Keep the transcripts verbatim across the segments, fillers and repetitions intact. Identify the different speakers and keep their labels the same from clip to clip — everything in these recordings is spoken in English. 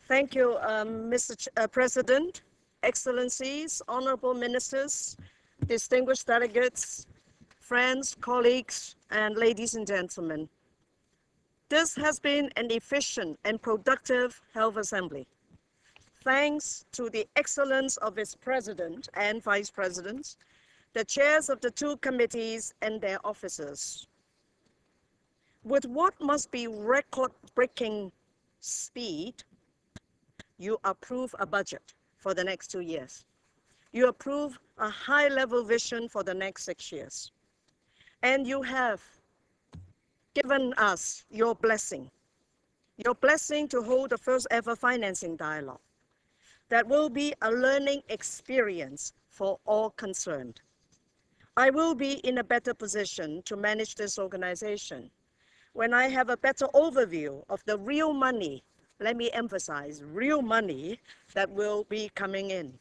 Speaker 1: Thank you, um, Mister Ch uh, President, Excellencies, Honorable Ministers, distinguished delegates, friends, colleagues, and ladies and gentlemen. This has been an efficient and productive Health Assembly. Thanks to the excellence of its President and Vice Presidents, the chairs of the two committees and their officers. With what must be record-breaking speed, you approve a budget for the next two years. You approve a high-level vision for the next six years. And you have given us your blessing, your blessing to hold the first ever financing dialogue that will be a learning experience for all concerned. I will be in a better position to manage this organization when I have a better overview of the real money, let me emphasize, real money that will be coming in.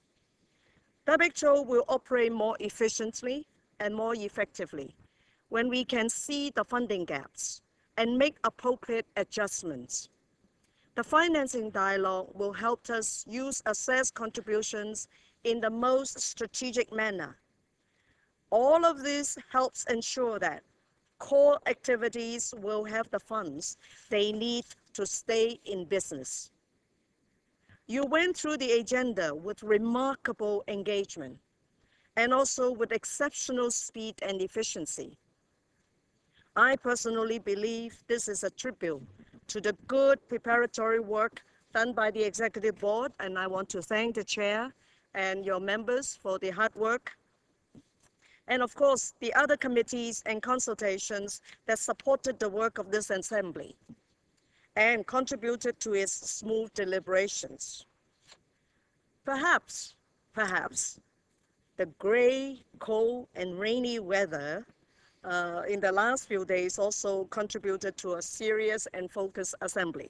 Speaker 1: W H O will operate more efficiently and more effectively when we can see the funding gaps and make appropriate adjustments. The financing dialogue will help us use assessed contributions in the most strategic manner. All of this helps ensure that core activities will have the funds they need to stay in business. You went through the agenda with remarkable engagement and also with exceptional speed and efficiency. I personally believe this is a tribute to the good preparatory work done by the Executive Board, and I want to thank the Chair and your members for the hard work. And of course, the other committees and consultations that supported the work of this Assembly and contributed to its smooth deliberations. Perhaps, perhaps, the gray, cold, and rainy weather uh, in the last few days also contributed to a serious and focused assembly.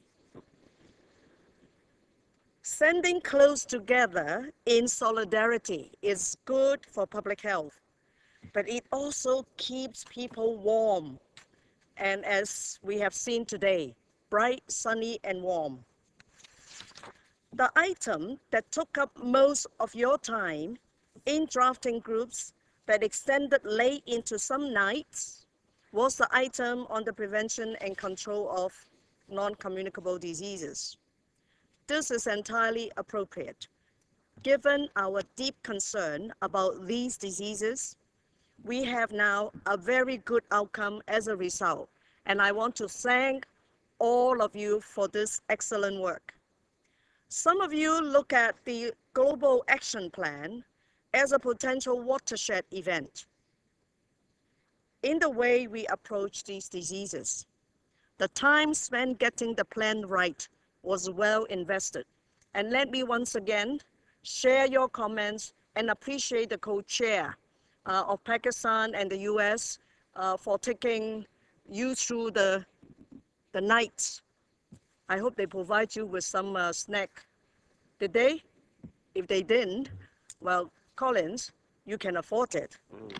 Speaker 1: Sending clothes together in solidarity is good for public health, but it also keeps people warm. And as we have seen today, bright, sunny, and warm. The item that took up most of your time in drafting groups that extended late into some nights was the item on the prevention and control of non-communicable diseases. This is entirely appropriate. Given our deep concern about these diseases, we have now a very good outcome as a result, and I want to thank all of you for this excellent work. Some of you look at the Global Action Plan as a potential watershed event in the way we approach these diseases. The time spent getting the plan right was well invested. And let me once again share your comments and appreciate the co-chair uh, of Pakistan and the U S uh, for taking you through the, the nights. I hope they provide you with some uh, snack. Did they? If they didn't, well, Collins, you can afford it.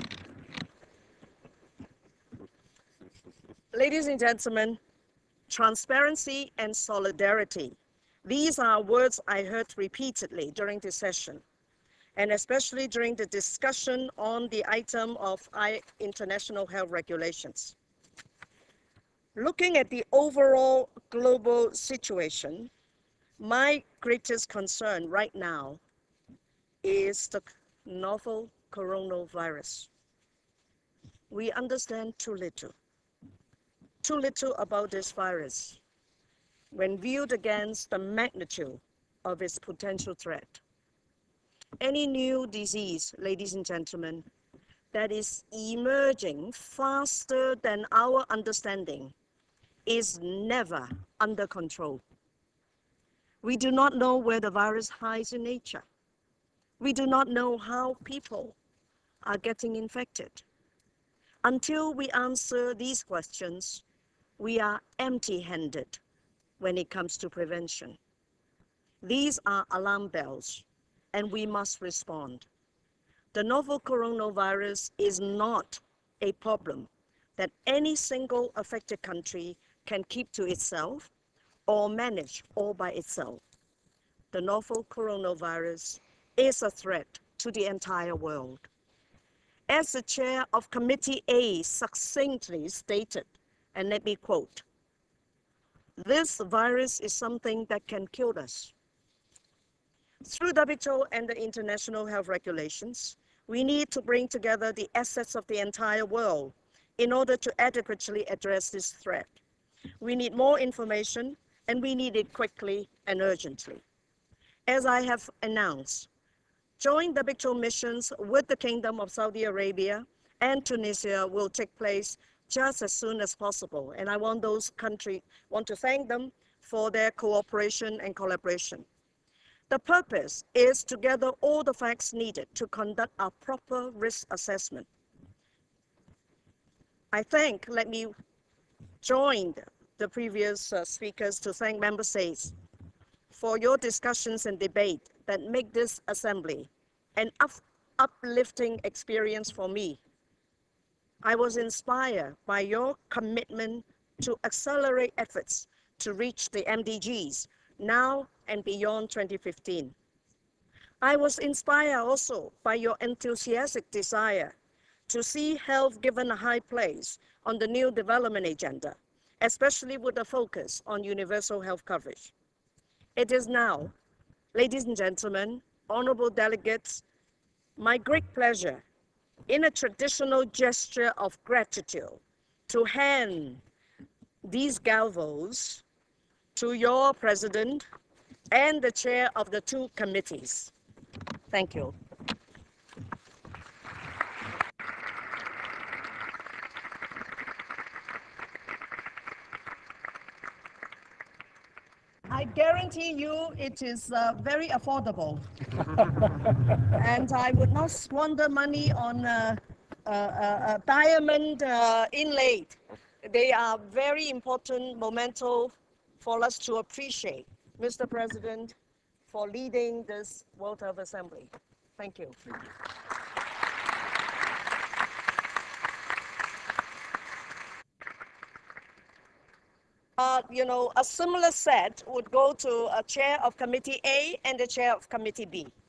Speaker 1: Ladies and gentlemen, transparency and solidarity. These are words I heard repeatedly during this session, and especially during the discussion on the item of international health regulations. Looking at the overall global situation, my greatest concern right now is the novel coronavirus. We understand too little, too little about this virus when viewed against the magnitude of its potential threat. Any new disease, ladies and gentlemen, that is emerging faster than our understanding is never under control. We do not know where the virus hides in nature. We do not know how people are getting infected. Until we answer these questions, we are empty-handed when it comes to prevention. These are alarm bells, and we must respond. The novel coronavirus is not a problem that any single affected country can keep to itself or manage all by itself. The novel coronavirus is a threat to the entire world. As the chair of Committee A succinctly stated, and let me quote, "This virus is something that can kill us. Through W H O and the international health regulations, we need to bring together the assets of the entire world in order to adequately address this threat. We need more information, and we need it quickly and urgently. As I have announced, joint W H O missions with the Kingdom of Saudi Arabia and Tunisia will take place just as soon as possible, and I want those countries want to thank them for their cooperation and collaboration. The purpose is to gather all the facts needed to conduct a proper risk assessment. I thank, let me join the previous uh, speakers to thank member states for your discussions and debate that make this assembly an up, uplifting experience for me. I was inspired by your commitment to accelerate efforts to reach the M D Gs now and beyond twenty fifteen. I was inspired also by your enthusiastic desire to see health given a high place on the new development agenda, especially with a focus on universal health coverage. It is now, ladies and gentlemen, honorable delegates, my great pleasure, in a traditional gesture of gratitude, to hand these galvos to your president and the chair of the two committees. Thank you. I guarantee you it is uh, very affordable. And I would not squander money on uh, uh, uh, diamond uh, inlaid. They are very important, momental for us to appreciate, Mister President, for leading this World Health Assembly. Thank you. Thank you. Uh, you know, a similar set would go to a chair of Committee A and the chair of Committee B.